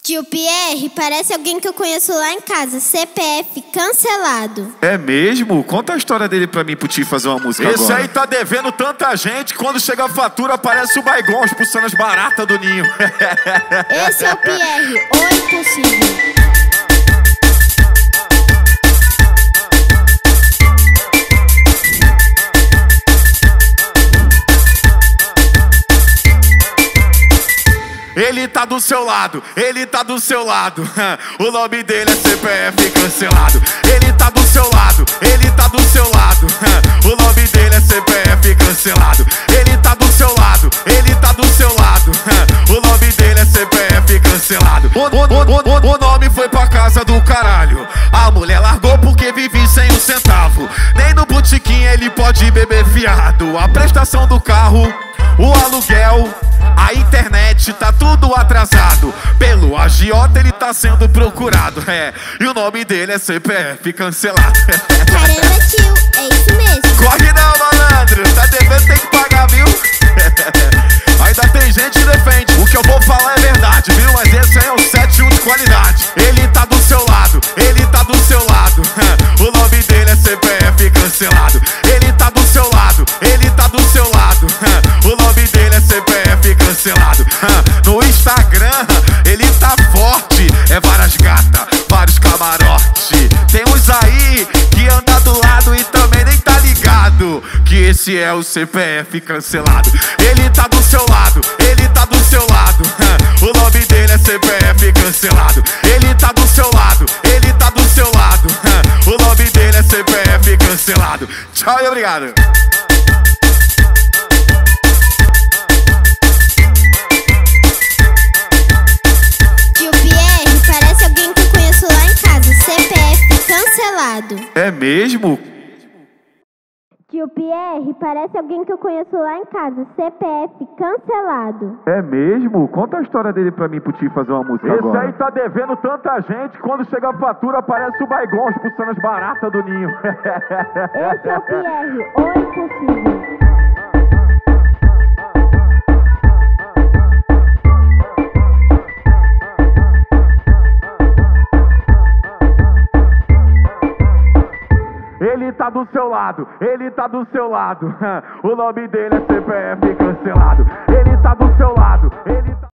Tio Pierre, parece alguém que eu conheço lá em casa. CPF cancelado. É mesmo? Conta a história dele pra mim, pro tio fazer uma música agora. Esse aí tá devendo tanta gente, quando chega a fatura parece o Baigon expulsando as baratas do ninho. Esse é o Pierre, o impossível. Ele tá do seu lado, ele tá do seu lado. O nome dele é CPF cancelado. Ele tá do seu lado, ele tá do seu lado. O nome dele é CPF cancelado. Ele tá do seu lado, ele tá do seu lado. O nome dele é CPF cancelado. O nome foi pra casa do caralho. A mulher largou porque vive sem um centavo. Nem no botequim ele pode beber fiado. A prestação do carro, o aluguel, a internet, tá tudo atrasado. Pelo agiota ele tá sendo procurado. E o nome dele é CPF cancelado. Caramba, tio, é isso mesmo. Corre não, malandro, tá devendo, tem que pagar, viu? Ainda tem gente que defende. O que eu vou falar é verdade, viu? Mas esse aí é o 7-1 de qualidade. Ele tá do seu lado, ele tá do seu lado. O nome dele é CPF cancelado. Ele tá do seu lado, ele tá do seu lado. O nome dele é CPF cancelado. No Instagram ele tá forte. É várias gatas, vários camarotes. Tem uns aí que anda do lado e também nem tá ligado que esse é o CPF cancelado. Ele tá do seu lado, ele tá do seu lado. O nome dele é CPF cancelado. Ele tá do seu lado, ele tá do seu lado. O nome dele é CPF cancelado. Tchau e obrigado. Tio Pierre, parece alguém que eu conheço lá em casa. CPF cancelado. É mesmo? Tio Pierre, parece alguém que eu conheço lá em casa. CPF cancelado. É mesmo? Conta a história dele pra mim, pro tio fazer uma música Esse agora. aí tá devendo tanta gente, quando chega a fatura parece o Baigon expulsando as baratas do ninho. Esse é o Pierre, o impossível. Ele tá do seu lado, ele tá do seu lado. O nome dele é CPF cancelado. Ele tá do seu lado, ele tá...